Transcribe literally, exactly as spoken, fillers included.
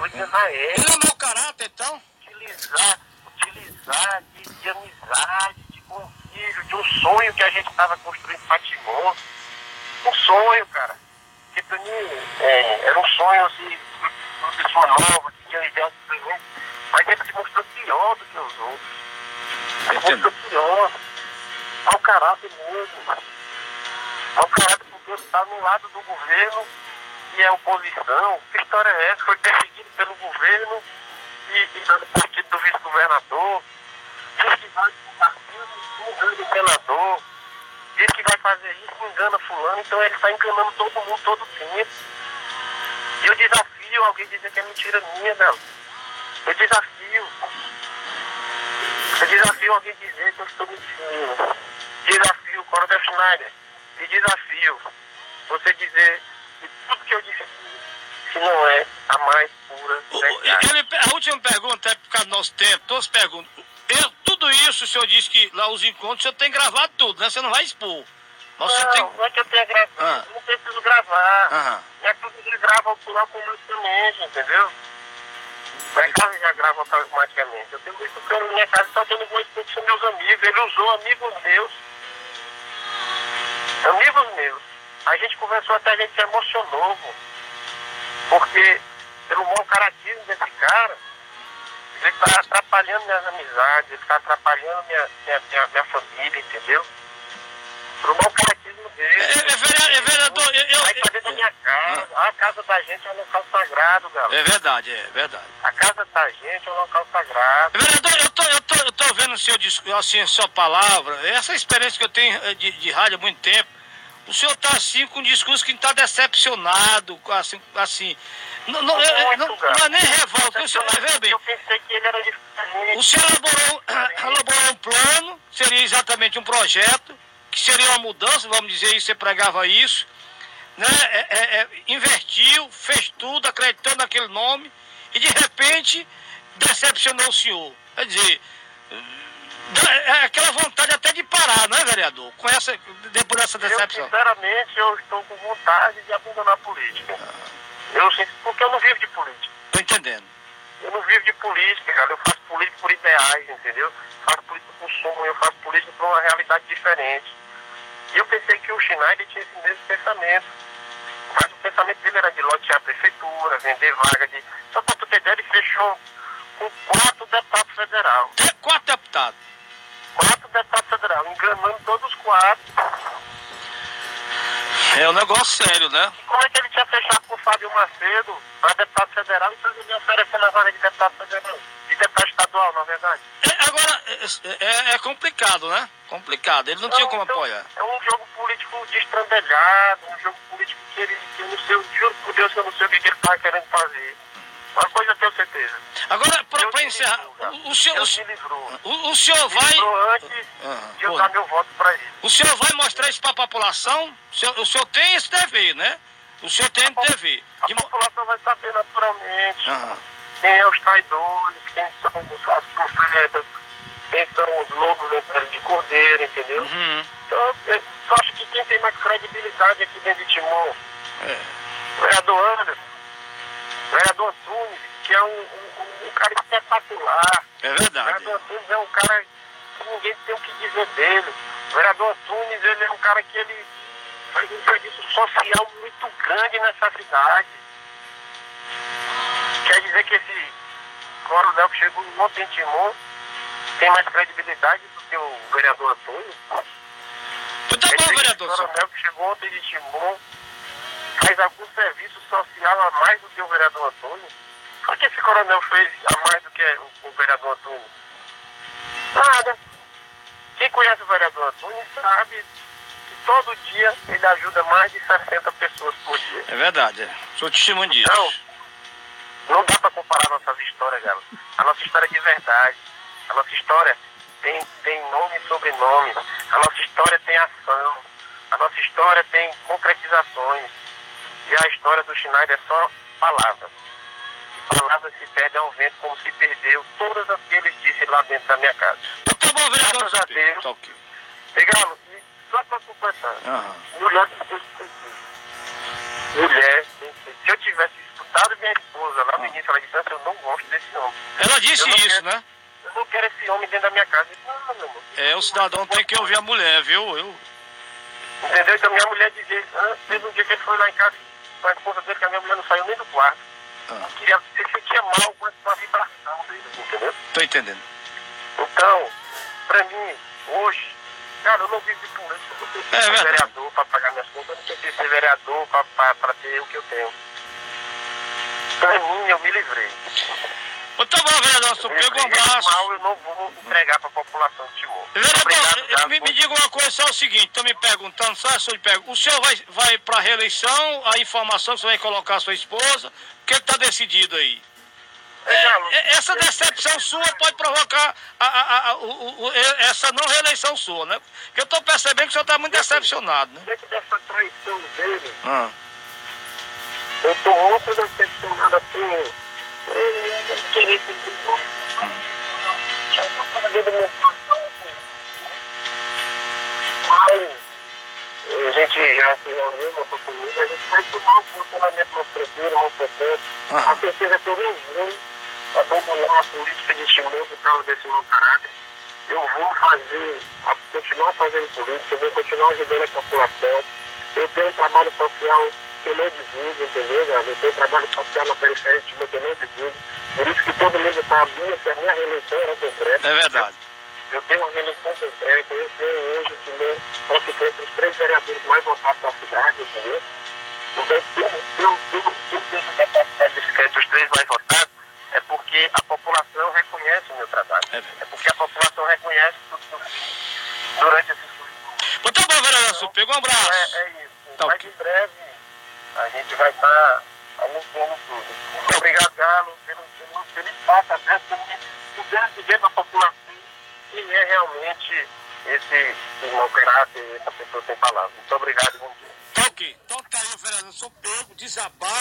foi enganar ele. Ele é mau caráter, então? Utilizar, utilizar de, de amizade, de convívio, de um sonho que a gente estava construindo em Fatimó. Um sonho, cara. Que pra mim é, era um sonho assim, uma pessoa nova, que tinha ideia diferente, mas ele se mostrou pior do que os outros. Ele se mostrou pior. Mau caráter mesmo. Mau caráter porque ele está no lado do governo e é oposição. Que história é essa? Foi perseguido pelo governo e está no partido do vice-governador. Diz que vai engana o senador. Diz que vai fazer isso, engana fulano. Então ele está enganando todo mundo todo tempo. E eu desafio alguém dizer que é mentira minha, velho. Eu desafio. Eu desafio alguém dizer que eu estou mentindo. Desafio o Coronel Schneider. E desafio você dizer que tudo que eu disse que não é a mais pura verdade. Ele, a última pergunta é por causa do nosso tempo. Duas perguntas. Eu, tudo isso o senhor disse que lá os encontros o senhor tem gravado tudo, né? Você não vai expor. Mas não, tem... não é que eu tenha gravado. Ah. Não preciso gravar. Ah. É tudo que grava automaticamente, entendeu? Minha casa já grava automaticamente. Eu tenho muito plano na minha casa, só que eu não vou expor que são meus amigos. Ele usou amigos meus. Amigos meus. A gente conversou até, a gente se emocionou, pô. Porque pelo mau caratismo desse cara, ele está atrapalhando minhas amizades, ele está atrapalhando minha, minha, minha, minha família, entendeu? Pelo mau caratismo dele. É, é, é vereador, eu... Vai fazer da minha casa. Ah. A casa da gente é um local sagrado, galera. É verdade, é verdade. A casa da gente é um local sagrado. Vereador, eu tô, eu tô, eu tô vendo o seu discurso, assim, a sua palavra, essa experiência que eu tenho de, de rádio há muito tempo. O senhor está assim com um discurso que está decepcionado, assim, assim. Não, não, muito, é, não, não é nem revolta. O senhor, veja bem, eu pensei que ele era diferente. O senhor elaborou, elaborou um plano, seria exatamente um projeto, que seria uma mudança, vamos dizer isso, você pregava isso, né? É, é, é, invertiu, fez tudo, acreditando naquele nome, e de repente decepcionou o senhor. Quer dizer, é aquela vontade até de parar, não é, vereador? Com essa, depois dessa decepção. Eu, sinceramente, eu estou com vontade de abandonar a política. Eu, porque eu não vivo de política. Estou entendendo. Eu não vivo de política, cara. Eu faço política por ideais, entendeu? Faço política por sonho, eu faço política por uma realidade diferente. E eu pensei que o Schneider tinha esse mesmo pensamento. Mas o pensamento dele era de lotear a prefeitura, vender vaga de... Só para tu ter ideia, ele fechou com quatro deputados federais. É, quatro deputados? Quatro deputados federais, enganando todos os quatro. É um negócio sério, né? E como é que ele tinha fechado com o Fábio Macedo para deputado federal e depois ele oferecendo a vaga de deputado federal? De deputado estadual, na verdade? É, agora, é, é, é complicado, né? Complicado. Ele não, não tinha como então, apoiar. É um jogo político destrambelhado, um jogo político que ele, que eu não sei, juro por Deus que eu não sei o que, que ele estava querendo fazer. Uma coisa eu tenho certeza. Agora, para encerrar, o, o senhor, o, o, o senhor vai... antes uhum, de eu dar meu voto para ele. O senhor vai mostrar isso para a população? O senhor, o senhor tem esse dever, né? O senhor tem esse dever. A de... população vai saber naturalmente uhum. quem é os traidores, quem são as profetas, quem são os lobos de cordeiro, entendeu? Uhum. Então, eu acho que quem tem mais credibilidade aqui dentro de Timon, é. o vereador Anderson, o vereador Antunes, que é um, um, um cara espetacular. É verdade. O vereador Antunes é um cara que ninguém tem o que dizer dele. O vereador Antunes, ele é um cara que ele faz um serviço social muito grande nessa cidade. Quer dizer que esse coronel que chegou ontem em Timon tem mais credibilidade do que o vereador Antônio? Tá bom, vereador. O coronel que chegou ontem de Timon faz algum serviço social a mais do que o vereador Antônio? O que esse coronel fez a mais do que o, o vereador Antônio? Nada. Quem conhece o vereador Antônio sabe que todo dia ele ajuda mais de sessenta pessoas por dia. É verdade, sou testemunho disso. Então, não dá para comparar nossas histórias, galera. A nossa história é de verdade. A nossa história tem, tem nome e sobrenome. A nossa história tem ação. A nossa história tem concretizações. E a história do Schneider é só palavras. E palavras se perdem ao vento como se perdeu todas as que ele disse lá dentro da minha casa. Tá bom, vereador. Graças a Deus. Okay. Legal? E só para completar. Uhum. Mulher tem que ter. Mulher tem que ter. Se eu tivesse escutado minha esposa lá no início, ela disse, Ela disse Eu não isso, quero- né? Eu não quero esse homem dentro da minha casa. Eu disse, não, meu irmão. É, o cidadão tem que ouvir a mulher, viu? Eu... Entendeu? Então minha mulher dizia, ah, teve um dia que ele foi lá em casa com a esposa dele, que a minha mulher não saiu nem do quarto. Ah. Não queria, se sentia mal com essa vibração dele, entendeu? Tô entendendo. Então, pra mim, hoje, cara, eu não vivo de política, eu não preciso É ser verdade. vereador pra pagar minhas contas, eu não preciso ser vereador pra, pra, pra ter o que eu tenho. Pra mim, eu me livrei. Então, bom, vereador Eu me Supego, um livrei. Esse abraço. mal eu não vou entregar pra população de Timor. Vereador, Obrigado, Galo. me, me diga uma coisa, só o seguinte, estão me perguntando, só se eu lhe pergunto, o senhor vai, vai para a reeleição, a informação que você vai colocar a sua esposa, o que está decidido aí? É, Galo, É, essa decepção sua pode provocar a, a, a, o, o, essa não reeleição sua, né? Porque eu estou percebendo que o senhor está muito decepcionado, né? dentro dessa traição dele, Ah. eu estou muito decepcionado assim. Eu queria que a gente já se reuniu na comunidade, a gente vai tomar um funcionamento mais tranquilo, mais processo. Ah. A certeza que eu não vou abandonar a política de Timor por causa desse mau caráter. Eu vou fazer, a, continuar fazendo política, eu vou continuar ajudando a população. Eu tenho um trabalho social que eu não divulgo, entendeu, galera? Eu tenho um trabalho social na periferia de Timor que eu não divulgo. Por isso que todo mundo sabia que a minha reeleição era concreta. É verdade. Eu tenho uma reeleição concreta, eu tenho hoje que meu participei entre os três vereadores mais votados da cidade, entendeu? Então, se eu, se eu, se eu, se eu tenho capacidade de ficar entre os três mais votados, é porque a população reconhece o meu trabalho. É. É porque a população reconhece tudo que eu fiz durante esses últimos. Então, tá bom, vereador Supego, um abraço. É, é isso. Tá Mas ok. em breve a gente vai estar anunciando tudo. Muito obrigado, Galo, pelo, pelo, pelo espaço aberto, pelo puder dizer para a população quem é realmente esse, esse mau caráter, essa pessoa sem palavras. Muito obrigado e bom dia. Tá ok. Então tá aí o vereador Supego, desabafo.